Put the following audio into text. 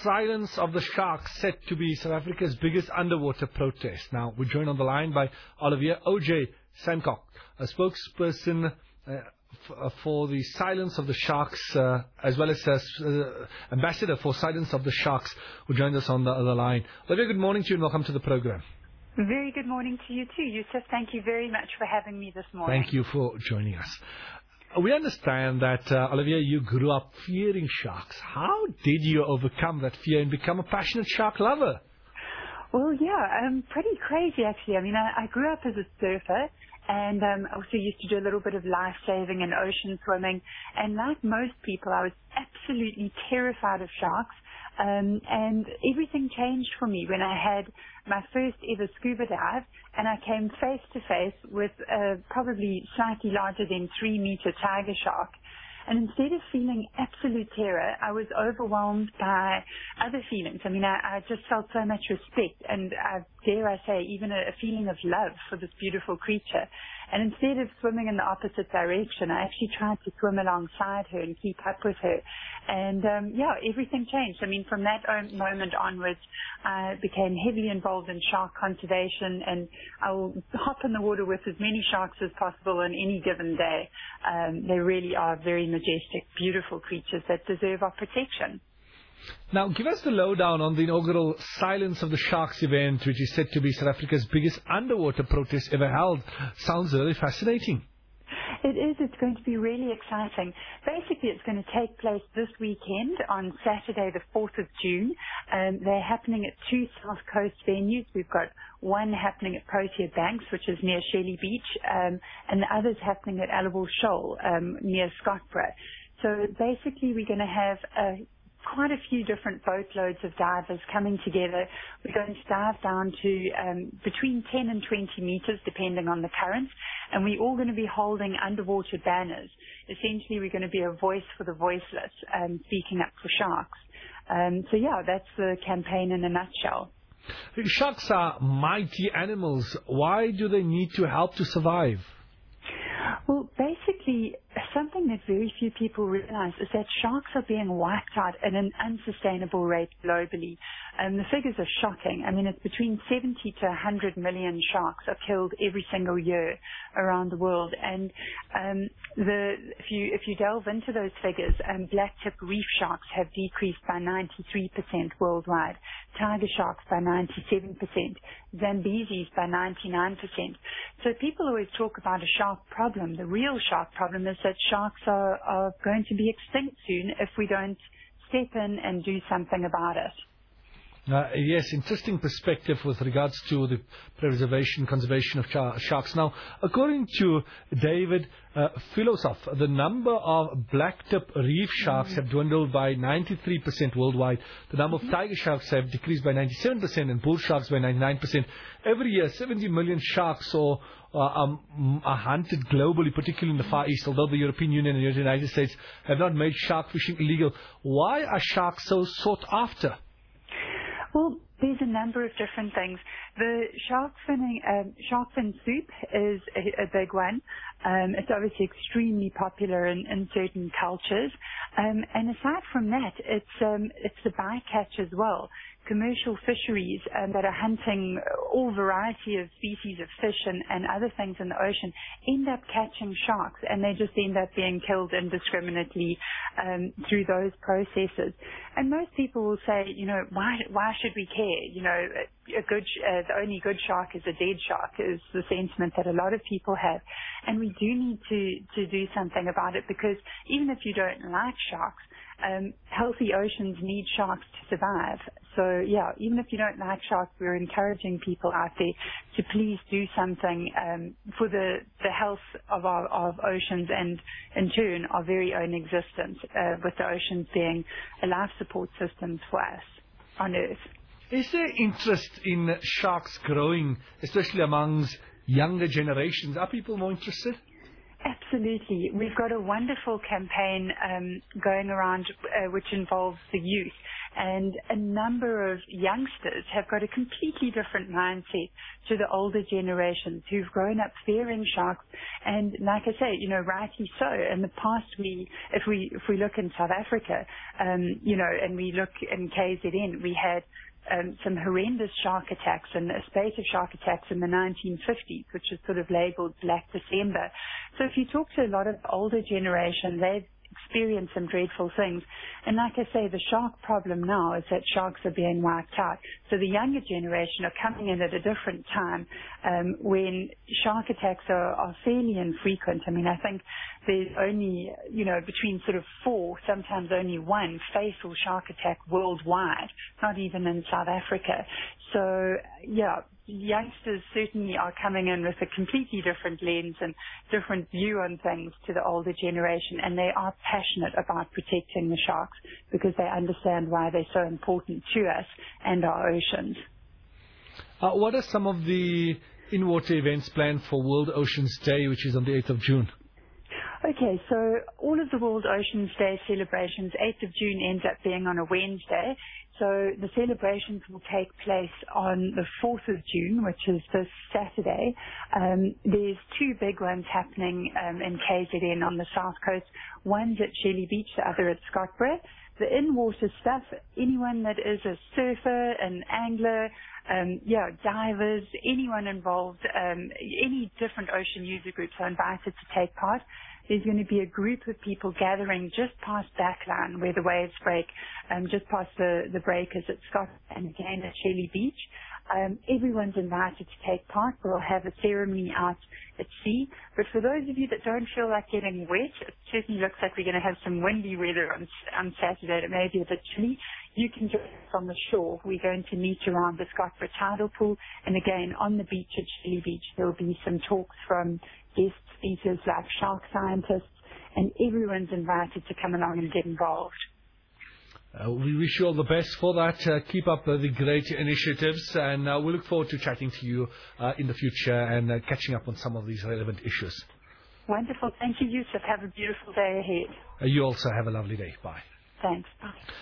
silence of the sharks set to be South Africa's biggest underwater protest. Now, we're joined on the line by Olivier O.J. Sancock, a spokesperson for the Silence of the Sharks, as well as ambassador for Silence of the Sharks, who joined us on the other line. Olivier, good morning to you and welcome to the program. Very good morning to you too, Yusuf. Thank you very much for having me this morning. Thank you for joining us. We understand that, Olivier, you grew up fearing sharks. How did you overcome that fear and become a passionate shark lover? Well, yeah, pretty crazy actually. I mean, I grew up as a surfer and also used to do a little bit of life saving and ocean swimming. And like most people, I was absolutely terrified of sharks. And everything changed for me when I had my first ever scuba dive, and I came face to face with a probably slightly larger than 3-meter tiger shark. And instead of feeling absolute terror, I was overwhelmed by other feelings. I mean, I just felt so much respect and, dare I say, even a feeling of love for this beautiful creature. And instead of swimming in the opposite direction, I actually tried to swim alongside her and keep up with her. And, yeah, everything changed. I mean, from that moment onwards, I became heavily involved in shark conservation, and I'll hop in the water with as many sharks as possible on any given day. They really are very majestic, beautiful creatures that deserve our protection. Now, give us the lowdown on the inaugural Silence of the Sharks event, which is said to be South Africa's biggest underwater protest ever held. Sounds really fascinating. It is. It's going to be really exciting. Basically, it's going to take place this weekend on Saturday, the 4th of June. They're happening at 2 South Coast venues. We've got one happening at Protea Banks, which is near Shelley Beach, and the other's happening at Allawal Shoal, near Scottburgh. So basically, we're going to have quite a few different boatloads of divers coming together. We're going to dive down to between 10 and 20 meters, depending on the currents, and we're all going to be holding underwater banners. Essentially, we're going to be a voice for the voiceless, speaking up for sharks. So, yeah, that's the campaign in a nutshell. Sharks are mighty animals. Why do they need to help to survive? Well, basically, something that very few people realize is that sharks are being wiped out at an unsustainable rate globally. The figures are shocking. I mean, it's between 70 to 100 million sharks are killed every single year around the world. And if you delve into those figures, black-tip reef sharks have decreased by 93% worldwide, tiger sharks by 97%, Zambesis by 99%. So people always talk about a shark problem. The real shark problem is that sharks are going to be extinct soon if we don't step in and do something about it. Yes, interesting perspective with regards to the conservation of sharks. Now, according to David Philosoph, the number of black-tip reef sharks have dwindled by 93% worldwide. The number of tiger sharks have decreased by 97% and bull sharks by 99%. Every year, 70 million sharks are hunted globally, particularly in the Far East, although the European Union and the United States have not made shark fishing illegal. Why are sharks so sought after? Well, there's a number of different things. The shark fin soup is a big one. It's obviously extremely popular in certain cultures. And aside from that, it's the bycatch as well. Commercial fisheries that are hunting all variety of species of fish and other things in the ocean end up catching sharks, and they just end up being killed indiscriminately through those processes. And most people will say, you know, why should we care? You know, the only good shark is a dead shark is the sentiment that a lot of people have. And we do need to do something about it, because even if you don't like sharks, healthy oceans need sharks to survive. So, yeah, even if you don't like sharks, we're encouraging people out there to please do something for the health of oceans and, in turn, our very own existence, with the oceans being a life support system for us on Earth. Is there interest in sharks growing, especially amongst younger generations? Are people more interested? Absolutely. We've got a wonderful campaign going around which involves the youth. And a number of youngsters have got a completely different mindset to the older generations who've grown up fearing sharks. And like I say, rightly so. In the past, if we look in South Africa, and we look in KZN, we had some horrendous shark attacks and a spate of shark attacks in the 1950s, which is sort of labeled Black December. So if you talk to a lot of older generation, they've experienced some dreadful things. And like I say, the shark problem now is that sharks are being wiped out. So the younger generation are coming in at a different time when shark attacks are fairly infrequent. I mean, I think there's only, between sort of 4, sometimes only 1 fatal shark attack worldwide, not even in South Africa. So, yeah, youngsters certainly are coming in with a completely different lens and different view on things to the older generation, and they are passionate about protecting the sharks because they understand why they're so important to us and our oceans. What are some of the in-water events planned for World Oceans Day, which is on the 8th of June? Okay, so all of the World Oceans Day celebrations, 8th of June ends up being on a Wednesday. So the celebrations will take place on the 4th of June, which is this Saturday. There's 2 big ones happening in KZN on the south coast. One's at Shelley Beach, the other at Scottburgh. The in-water stuff, anyone that is a surfer, an angler, divers, anyone involved, any different ocean user groups are invited to take part. There's going to be a group of people gathering just past Backline where the waves break, just past the breakers at Scott and again at Shelley Beach. Everyone's invited to take part. We'll have a ceremony out at sea. But for those of you that don't feel like getting wet, it certainly looks like we're going to have some windy weather on Saturday. It may be a bit chilly. You can join us on the shore. We're going to meet around the Scottburgh Tidal Pool. And again, on the beach at Shelley Beach, there will be some talks from guest speakers like shark scientists, and everyone's invited to come along and get involved. We wish you all the best for that. Keep up the great initiatives, and we look forward to chatting to you in the future and catching up on some of these relevant issues. Wonderful. Thank you, Yusuf. Have a beautiful day ahead. You also have a lovely day. Bye. Thanks. Bye.